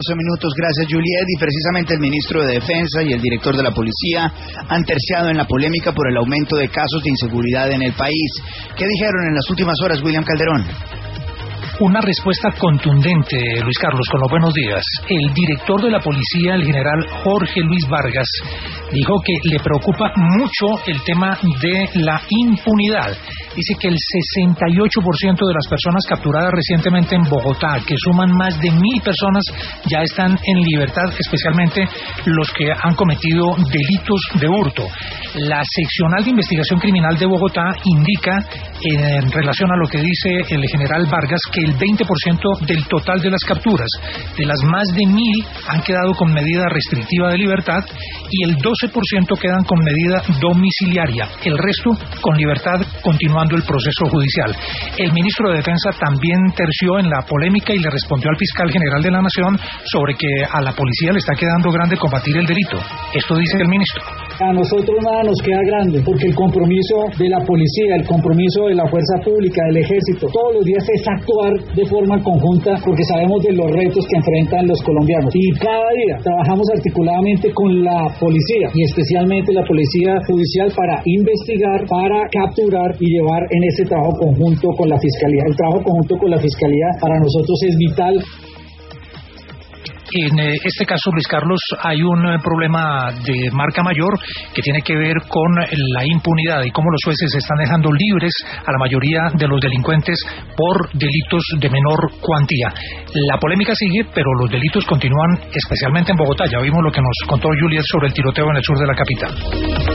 11 minutos, gracias Juliet. Y precisamente el ministro de Defensa y el director de la Policía han terciado en la polémica por el aumento de casos de inseguridad en el país. ¿Qué dijeron en las últimas horas, William Calderón? Una respuesta contundente, Luis Carlos, con los buenos días. El director de la policía, el general Jorge Luis Vargas, dijo que le preocupa mucho el tema de la impunidad. Dice que el 68% de las personas capturadas recientemente en Bogotá, que suman más de 1.000 personas, ya están en libertad, especialmente los que han cometido delitos de hurto. La seccional de investigación criminal de Bogotá indica, en relación a lo que dice el general Vargas, que el 20% del total de las capturas, de las más de 1.000, han quedado con medida restrictiva de libertad y el 12% quedan con medida domiciliaria. El resto con libertad, continuando el proceso judicial. El ministro de Defensa también terció en la polémica y le respondió al fiscal general de la Nación sobre que a la policía le está quedando grande combatir el delito. Esto dice el ministro. A nosotros nada nos queda grande, porque el compromiso de la policía, el compromiso de la fuerza pública, del ejército, todos los días es actuar de forma conjunta, porque sabemos de los retos que enfrentan los colombianos. Y cada día trabajamos articuladamente con la policía, y especialmente la policía judicial, para investigar, para capturar y llevar en ese trabajo conjunto con la fiscalía. El trabajo conjunto con la fiscalía para nosotros es vital. En este caso, Luis Carlos, hay un problema de marca mayor que tiene que ver con la impunidad y cómo los jueces están dejando libres a la mayoría de los delincuentes por delitos de menor cuantía. La polémica sigue, pero los delitos continúan, especialmente en Bogotá. Ya vimos lo que nos contó Juliet sobre el tiroteo en el sur de la capital.